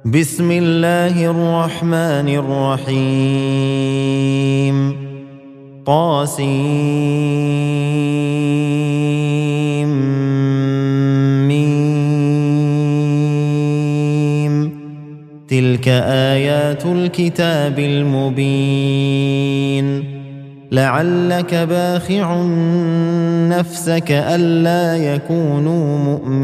بسم الله الرحمن الرحيم طاسيم تلك آيات الكتاب المبين لعلك باخع نفسك ألا يكونوا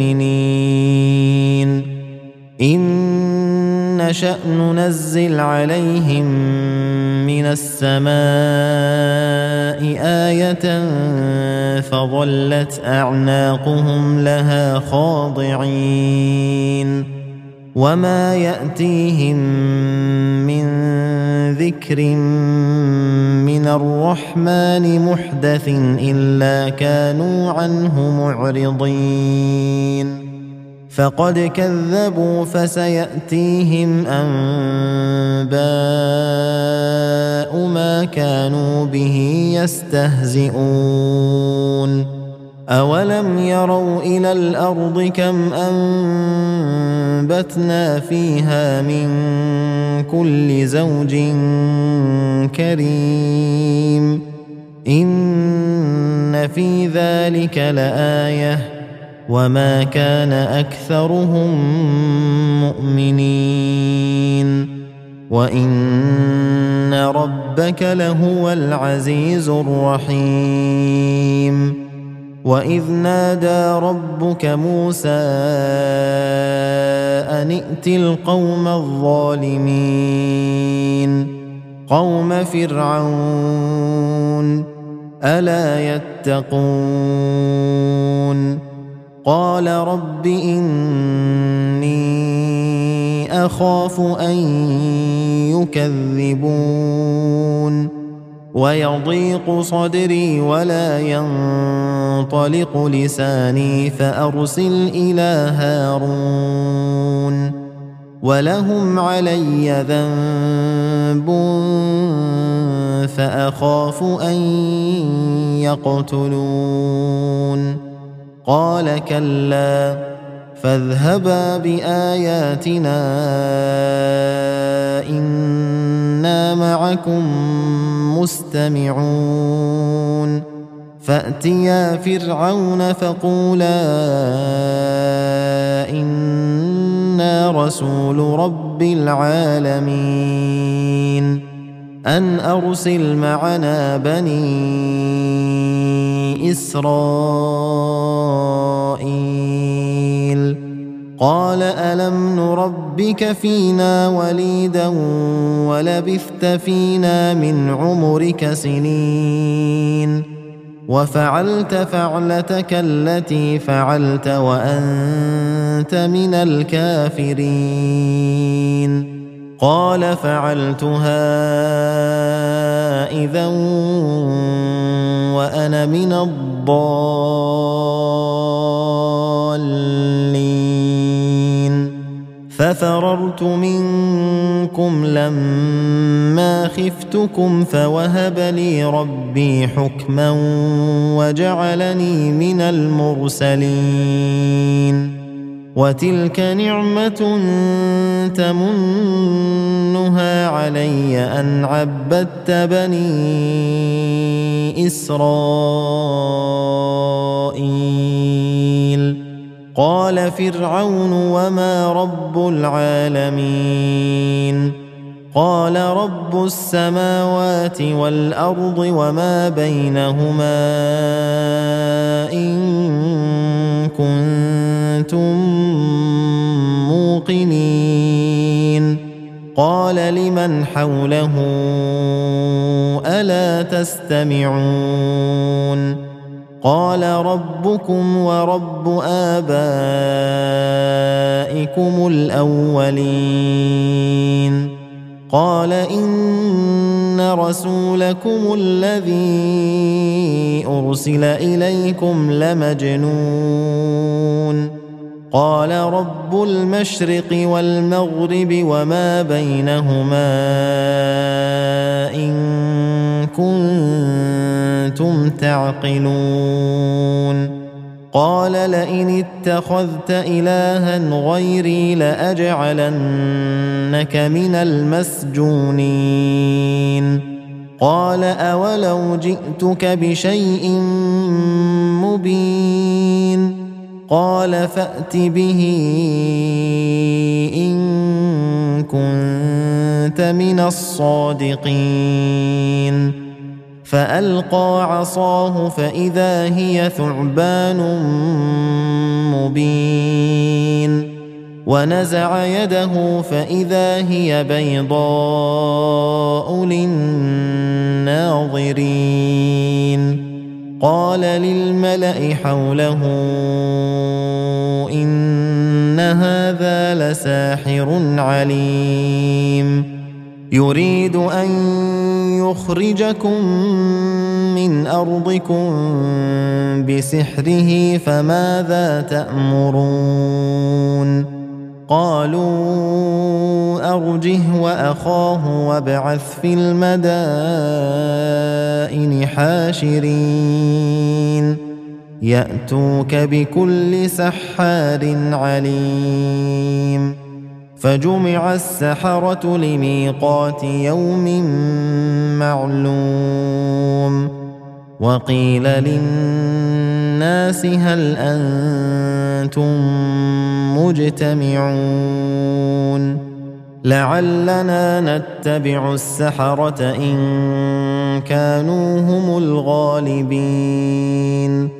مؤمنين إن نشأ ننزل عليهم من السماء آية فظلت أعناقهم لها خاضعين وما يأتيهم من ذكر من الرحمن محدث إلا كانوا عنه معرضين فقد كذبوا فسيأتيهم أنباء ما كانوا به يستهزئون أولم يروا إلى الأرض كم أنبتنا فيها من كل زوج كريم إن في ذلك لآية وما كان أكثرهم مؤمنين وإن ربك لهو العزيز الرحيم وإذ نادى ربك موسى أن ائت القوم الظالمين قوم فرعون ألا يتقون قال رب إني أخاف أن يكذبون ويضيق صدري ولا ينطلق لساني فأرسل إلى هارون ولهم علي ذنب فأخاف أن يقتلون قال كلا فاذهبا بآياتنا إنا معكم مستمعون فأتيا فرعون فقولا إنا رسول رب العالمين أن أرسل معنا بني إسرائيل قال ألم نربك فينا وليدا ولبثت فينا من عمرك سنين وفعلت فعلتك التي فعلت وأنت من الكافرين قال فعلتها إذا وأنا من الضالين ففررت منكم لما خفتكم فوهب لي ربي حكما وجعلني من المرسلين وتلك نعمة تمنها علي أن عبدت بني إسرائيل قال فرعون وما رب العالمين قال رب السماوات والأرض وما بينهما إن كنتم موقنين قال لمن حوله ألا تستمعون قال ربكم ورب آبائكم الأولين قال إن رسولكم الذي أرسل إليكم لمجنون قال رب المشرق والمغرب وما بينهما إن كنتم تعقلون قال لئن اتخذت إلها غيري لأجعلنك من المسجونين قال أولو جئتك بشيء مبين قال فأت به إن كنت من الصادقين فألقى عصاه فإذا هي ثعبان مبين ونزع يده فإذا هي بيضاء للناظرين قال للملأ حوله إن هذا لساحر عليم يريد أن يخرجكم من أرضكم بسحره فماذا تأمرون قالوا أرجه وأخاه وابعث في المدائن حاشرين يأتوك بكل سحار عليم فجمع السحرة لميقات يوم معلوم وقيل للناس هل أنتم مجتمعون لعلنا نتبع السحرة إن كانوا هم الغالبين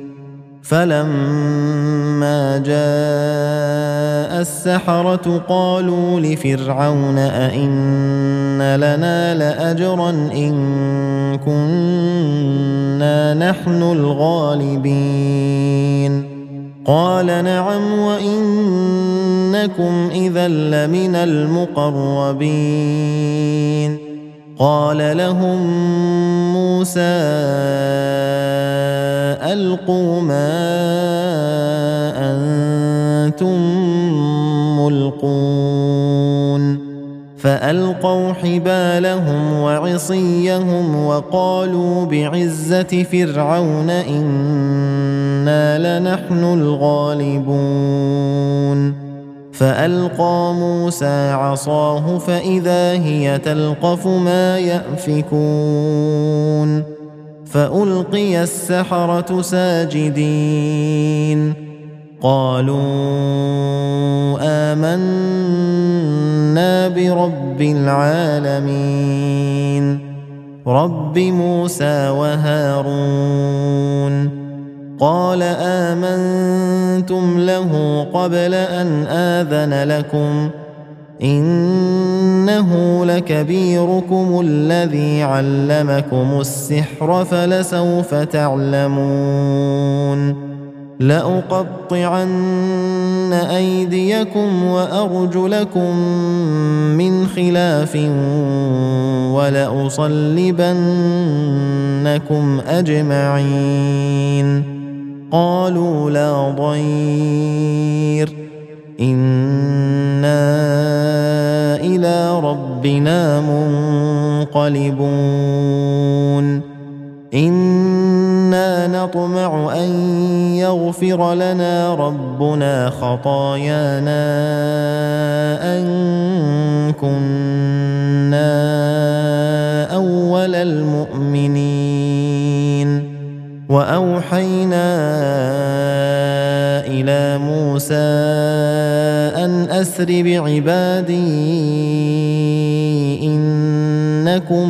فلما جاء السحرة قالوا لفرعون أئن لنا لأجرا إن كنا نحن الغالبين قال نعم وإنكم إذا لمن المقربين قال لهم موسى ألقوا ما أنتم ملقون فألقوا حبالهم وعصيهم وقالوا بعزة فرعون إنا لنحن الغالبون فألقى موسى عصاه فإذا هي تلقف ما يأفكون فألقي السحرة ساجدين قالوا آمنا برب العالمين رب موسى وهارون قال آمنتم له قبل أن آذن لكم إنه لكبيركم الذي علمكم السحر فلسوف تعلمون لأقطعن أيديكم وأرجلكم من خلاف ولأصلبنكم أجمعين قالوا لا ضير إنا إلى ربنا منقلبون إنا نطمع أن يغفر لنا ربنا خطايانا أن كنا أول المؤمنين وأوحينا إلى موسى أن أسر بعبادي إنكم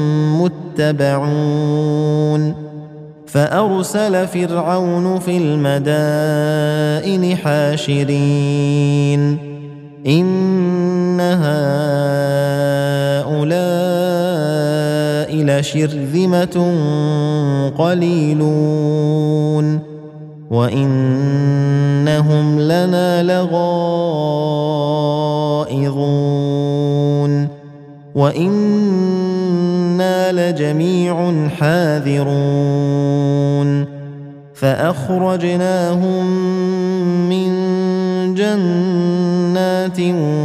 متبعون فأرسل فرعون في المدائن حاشرين إن هؤلاء لشرذمة قليلون وإنهم لنا لغائظون وإنا لجميع حاذرون فأخرجناهم من جنات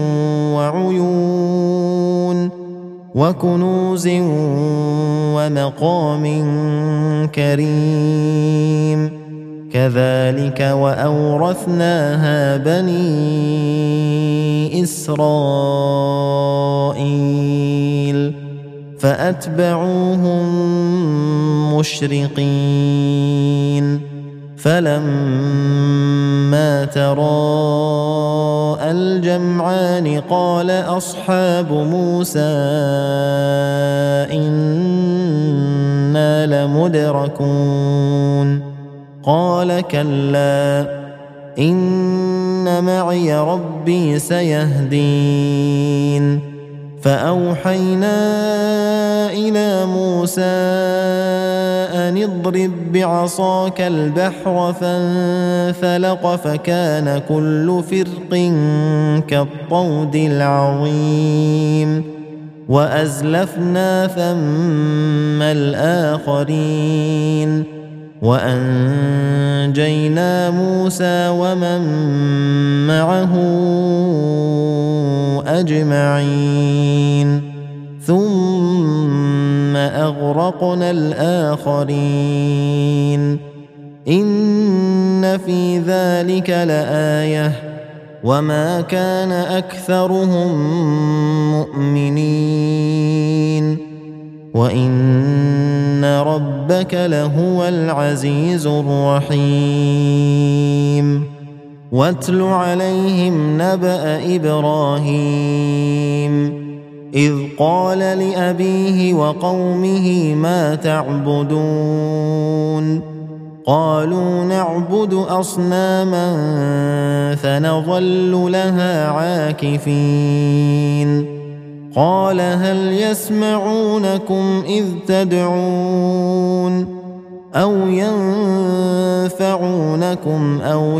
وعيون وكنوز ومقام كريم كذلك وأورثناها بني إسرائيل فأتبعوهم مشرقين فلما تراءى الجمعان قال أصحاب موسى إنا لمدركون قال كلا إن معي ربي سيهدين فأوحينا إلى موسى أن اضرب بعصاك البحر فانفلق فكان كل فرق كالطود العظيم وأزلفنا ثم الآخرين وأنجينا موسى ومن معه أجمعين ثم أغرقنا الآخرين إن في ذلك لآية وما كان أكثرهم مؤمنين وإن ربك لهو العزيز الرحيم واتل عليهم نبأ إبراهيم إذ قال لأبيه وقومه ما تعبدون قالوا نعبد أصناما فنظل لها عاكفين قال هل يسمعونكم إذ تدعون أو ينفعونكم أو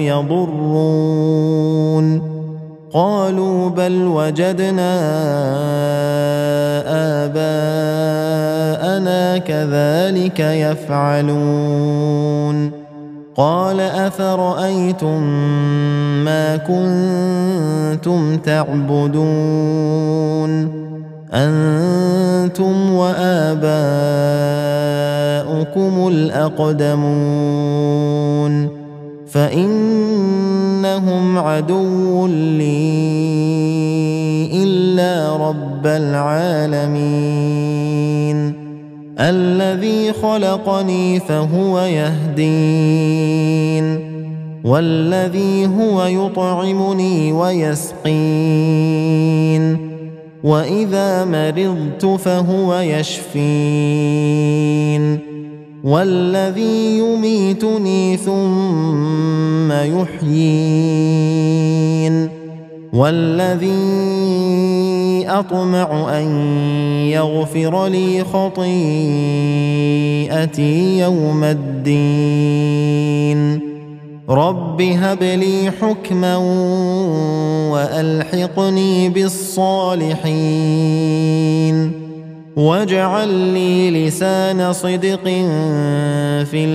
يضرون قالوا بل وجدنا آباءنا كذلك يفعلون قال أفرأيتم ما كنتم تعبدون أنتم وآباؤكم الأقدمون فإنهم عدو لي إلا رب العالمين الذي خلقني فهو يهدين والذي هو يطعمني ويسقين وإذا مرضت فهو يشفين والذي يميتني ثم يحيين والذي أطمع أن يغفر لي خطيئتي يوم الدين رب هب لي حكما وألحقني بالصالحين واجعل لي لسان صدق في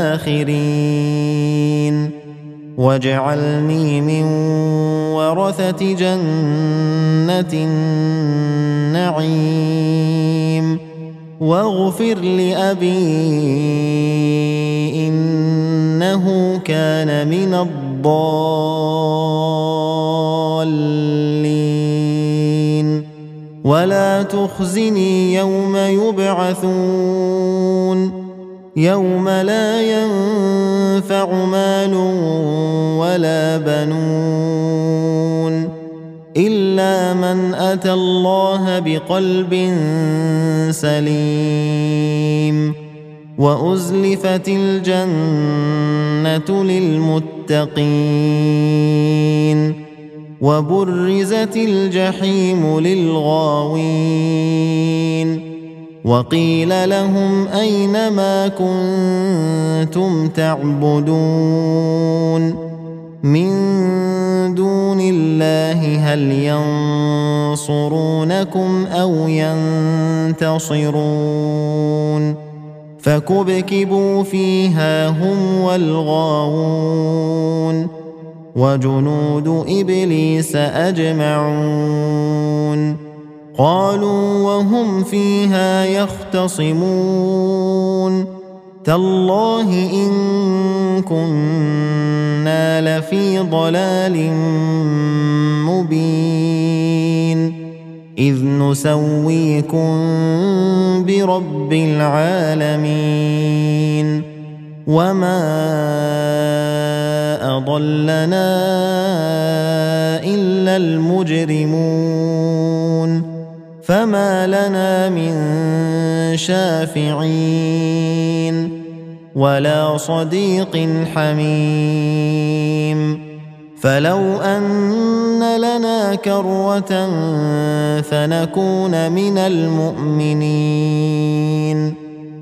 الآخرين واجعلني من ورثة جنة النعيم واغفر لأبي إنه كان من الضالين ولا تخزني يوم يبعثون يوم لا ينفع مال ولا بنون إلا من أتى الله بقلب سليم وأزلفت الجنة للمتقين وبرزت الجحيم للغاوين وقيل لهم أين ما كنتم تعبدون من دون الله هل ينصرونكم أو ينتصرون فكبكبوا فيها هم والغاوون وجنود إبليس أجمعون قالوا وهم فيها يختصمون تالله إن كنا لفي ضلال مبين إذ نسويكم برب العالمين وما أضلنا إلا المجرمون فما لنا من شافعين ولا صديق حميم فلو أن لنا كرة فنكون من المؤمنين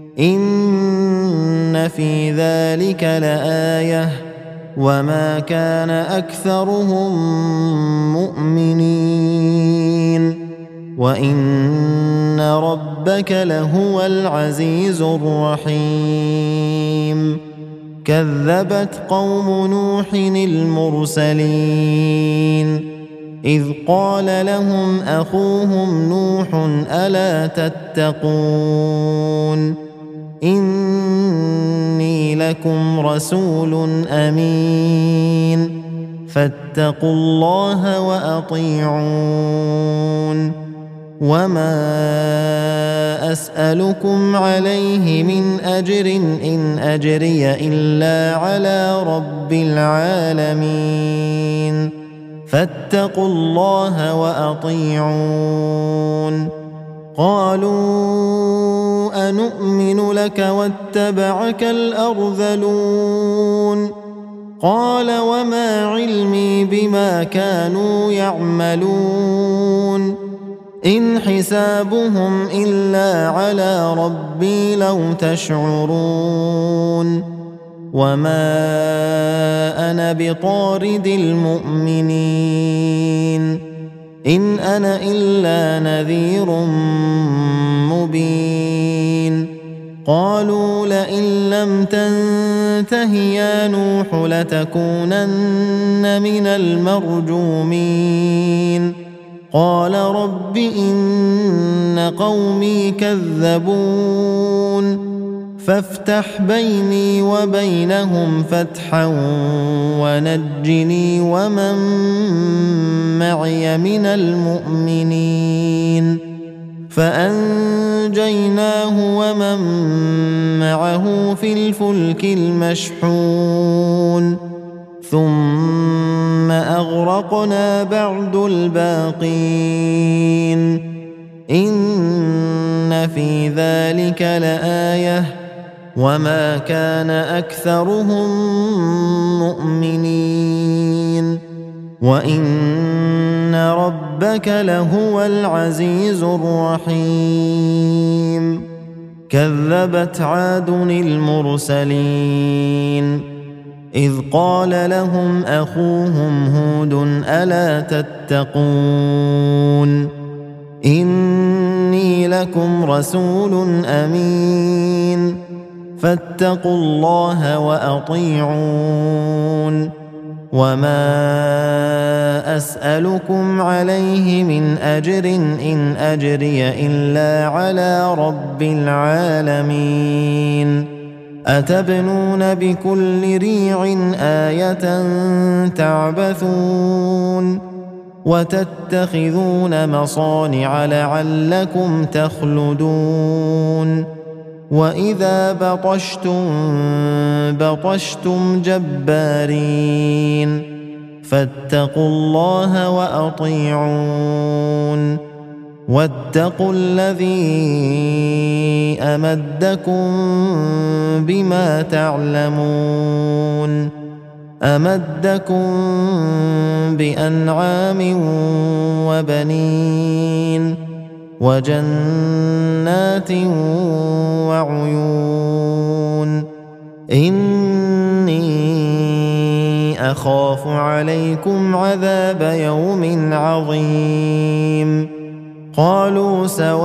إن في ذلك لآية وما كان أكثرهم مؤمنين وإن ربك لهو العزيز الرحيم كذبت قوم نوح المرسلين إذ قال لهم أخوهم نوح ألا تتقون إني لكم رسول أمين فاتقوا الله وأطيعون وما أسألكم عليه من أجر إن أجري إلا على رب العالمين فاتقوا الله وأطيعون قالوا أنؤمن لك واتبعك الأرذلون قال وما علمي بما كانوا يعملون إن حسابهم إلا على ربي لو تشعرون وما أنا بطارد المؤمنين إن أنا إلا نذير مبين قالوا لئن لم تنته يا نوح لتكونن من المرجومين قال رب إن قومي كذبون فافتح بيني وبينهم فتحا ونجني ومن معي من المؤمنين فأنجيناه ومن معه في الفلك المشحون ثم أغرقنا بعد الباقين إن في ذلك لآية وما كان أكثرهم مؤمنين وإن ربك لهو العزيز الرحيم كذبت عاد المرسلين إذ قال لهم أخوهم هود ألا تتقون إني لكم رسول أمين فاتقوا الله وأطيعون وما أسألكم عليه من أجر إن أجري إلا على رب العالمين أتبنون بكل ريع آية تعبثون وتتخذون مصانع لعلكم تخلدون وإذا بطشتم بطشتم جبارين فاتقوا الله وأطيعون واتقوا الذي أمدكم بما تعلمون أمدكم بأنعام وبنين وجنات وعيون إني أخاف عليكم عذاب يوم عظيم قالوا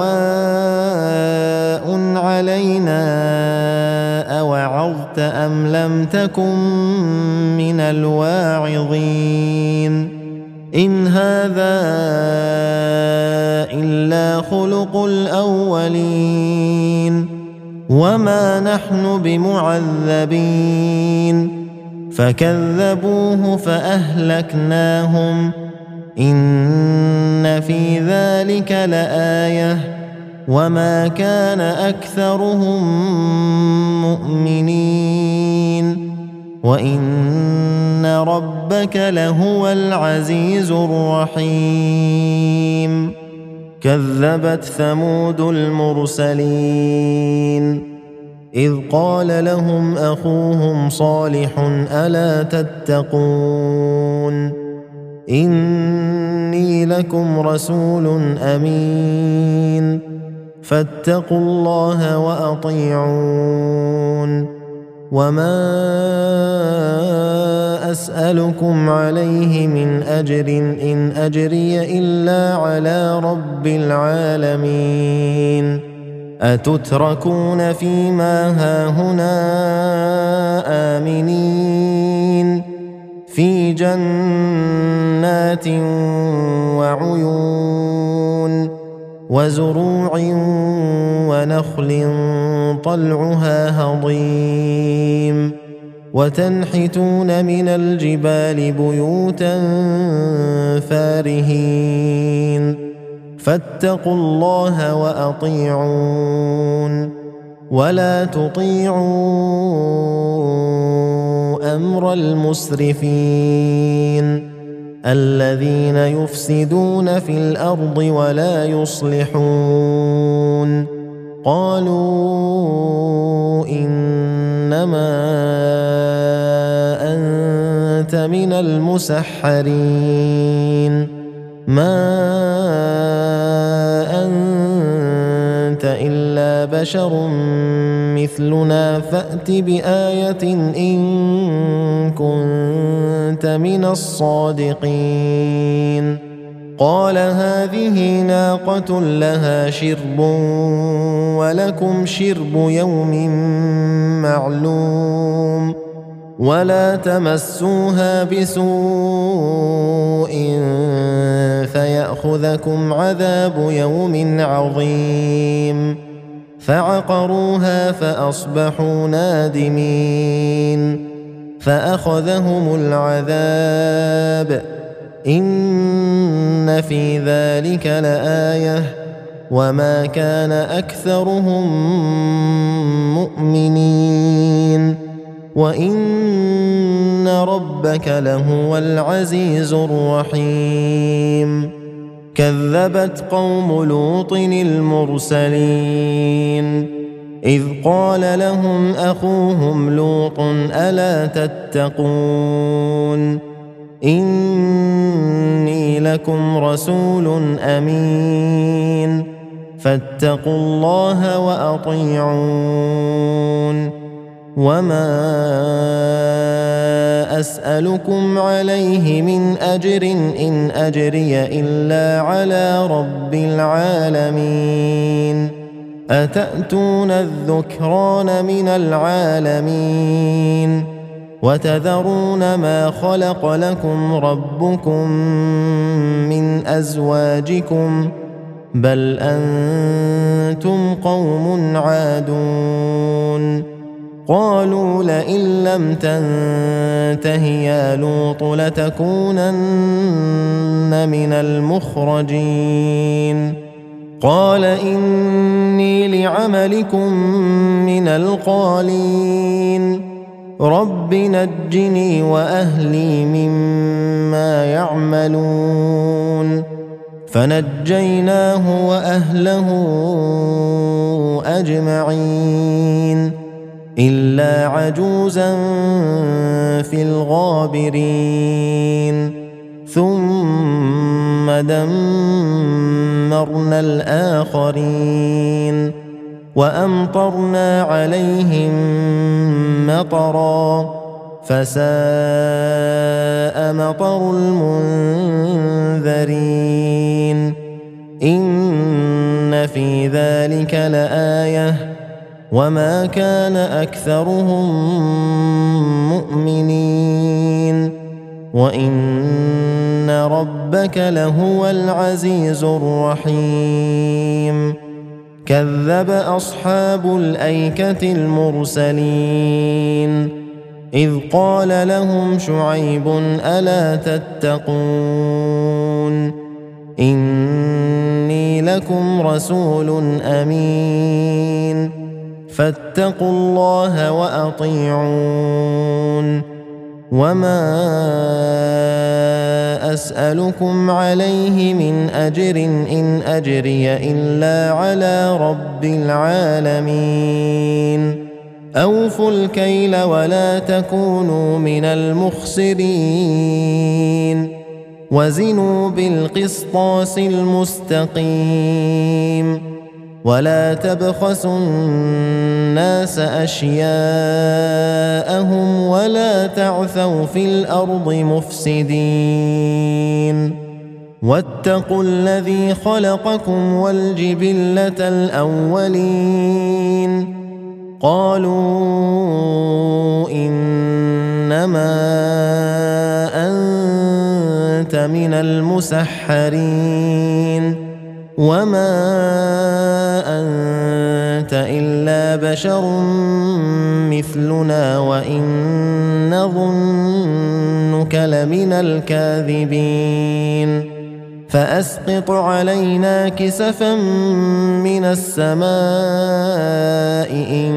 سواء علينا أوعظت أم لم تكن من الواعظين إن هذا إلا خلق الأولين وما نحن بمعذبين فكذبوه فأهلكناهم إن في ذلك لآية وما كان أكثرهم مؤمنين وإن ربك لهو العزيز الرحيم كذبت ثمود المرسلين إذ قال لهم أخوهم صالح ألا تتقون إني لكم رسول أمين فاتقوا الله وأطيعون وما أسألكم عليه من أجر إن أجري إلا على رب العالمين أتتركون فيما هاهنا آمنين في جنات وعيون وزروع ونخل طلعها هضيم وتنحتون من الجبال بيوتا فارهين فاتقوا الله وأطيعون ولا تطيعوا أمر المسرفين الذين يفسدون في الأرض ولا يصلحون قالوا إنما أنت من المسحرين ما أنت إلا بشر مثلنا فأت بآية إن كنت من الصادقين قال هذه ناقة لها شرب ولكم شرب يوم معلوم ولا تمسوها بسوء فيأخذكم عذاب يوم عظيم فعقروها فأصبحوا نادمين فأخذهم العذاب إن في ذلك لآية وما كان أكثرهم مؤمنين وإن ربك لهو العزيز الرحيم كذبت قوم لوط المرسلين إذ قال لهم أخوهم لوط ألا تتقون إني لكم رسول أمين فاتقوا الله وأطيعون وما أسألكم عليه من أجر إن أجري إلا على رب العالمين أتأتون الذكران من العالمين وتذرون ما خلق لكم ربكم من أزواجكم بل أنتم قوم عادون قالوا لئن لم تنته يا لوط لتكونن من المخرجين قال إني لعملكم من القالين رب نجني وأهلي مما يعملون فنجيناه وأهله أجمعين إلا عجوزا في الغابرين ثم دمرنا الآخرين وأمطرنا عليهم مطرا فساء مطر المنذرين إن في ذلك لآية وما كان أكثرهم مؤمنين وإن ربك لهو العزيز الرحيم كذب أصحاب الأيكة المرسلين إذ قال لهم شعيب ألا تتقون إني لكم رسول أمين فاتقوا الله وأطيعون وما أسألكم عليه من أجر إن أجري إلا على رب العالمين أوفوا الكيل ولا تكونوا من المخسرين وزنوا بالقسطاس المستقيم ولا تبخسوا الناس أشياءهم ولا تعثوا في الأرض مفسدين واتقوا الذي خلقكم والجبلة الأولين قالوا إنما أنت من المسحرين وما أنت إلا بشر مثلنا وإن نظنك لمن الكاذبين فأسقط علينا كسفا من السماء إن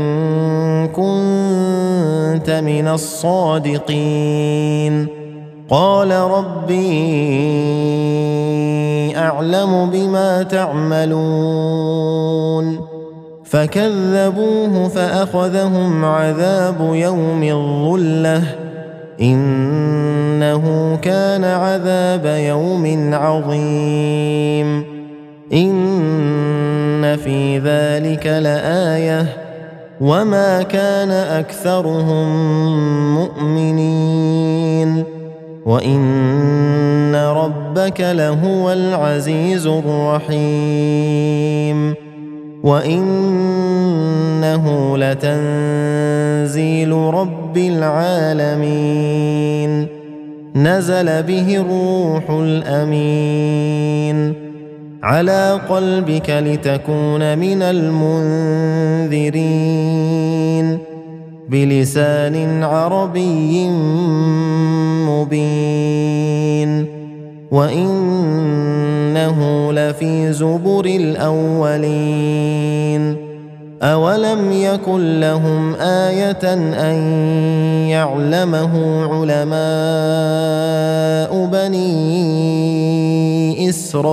كنت من الصادقين قال ربي أعلم بما تعملون فكذبوه فأخذهم عذاب يوم الظلة إنه كان عذاب يوم عظيم إن في ذلك لآية وما كان أكثرهم مؤمنين وإن ربك لهو العزيز الرحيم وإنه لتنزيل رب العالمين نزل به الروح الأمين على قلبك لتكون من المنذرين بلسان عربي مبين وإنه لفي زبر الأولين أولم يكن لهم آية أن يعلمه علماء بني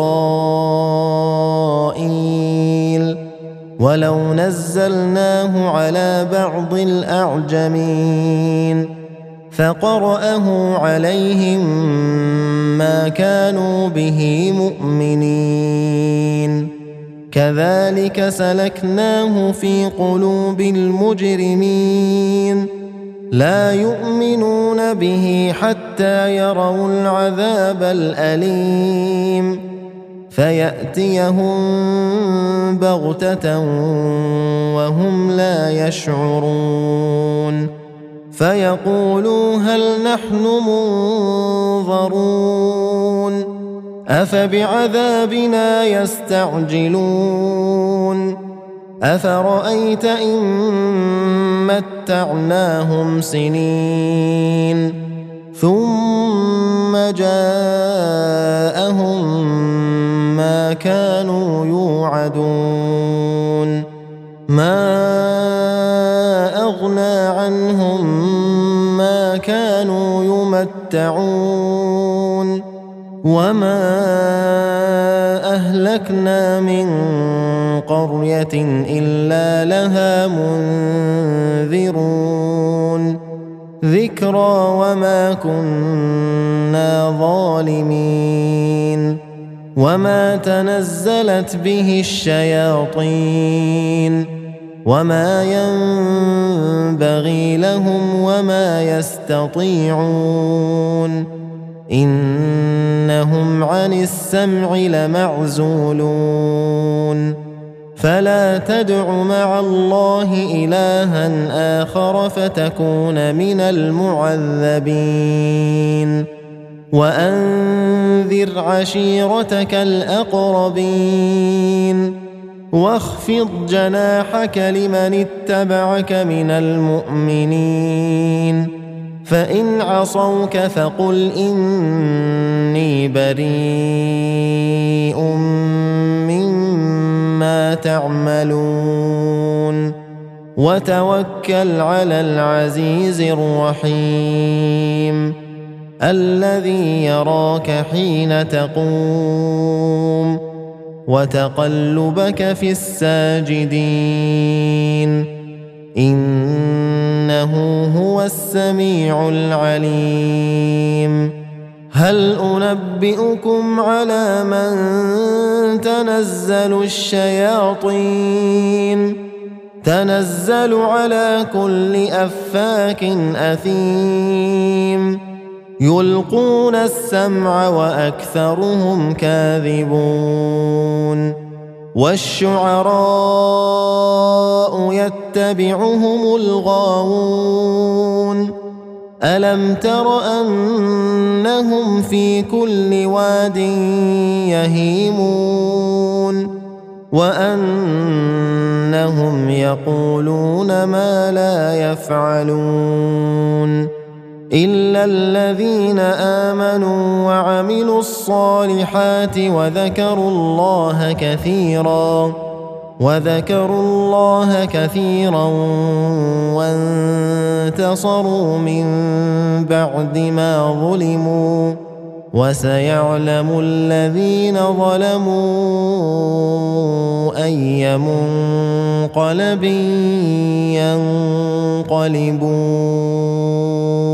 إسرائيل ولو نزلناه على بعض الأعجمين فقرأه عليهم ما كانوا به مؤمنين كذلك سلكناه في قلوب المجرمين لا يؤمنون به حتى يروا العذاب الأليم فيأتيهم بغتة وهم لا يشعرون فيقولوا هل نحن منظرون أفبعذابنا يستعجلون أفرأيت إن متعناهم سنين ثم جاءهم ما كانوا يوعدون ما أغنى عنهم ما كانوا يمتعون وما أهلكنا من قرية إلا لها منذرون ذكرى وما كنا ظالمين وما تنزلت به الشياطين وما ينبغي لهم وما يستطيعون إنهم عن السمع لمعزولون فلا تدع مع الله إلها آخر فتكون من المعذبين وأنذر عشيرتك الأقربين واخفض جناحك لمن اتبعك من المؤمنين فإن عصوك فقل إني بريء مما تعملون وتوكل على العزيز الرحيم الذي يراك حين تقوم وتقلبك في الساجدين إنه هو السميع العليم هل أنبئكم على من تنزل الشياطين تنزل على كل أفاك أثيم يلقون السمع وأكثرهم كاذبون والشعراء يتبعهم الغاوون ألم تر أنهم في كل واد يهيمون وأنهم يقولون ما لا يفعلون إلا الذين آمنوا وعملوا الصالحات وذكروا الله كثيرا وانتصروا من بعد ما ظلموا وسيعلم الذين ظلموا أي منقلب ينقلبون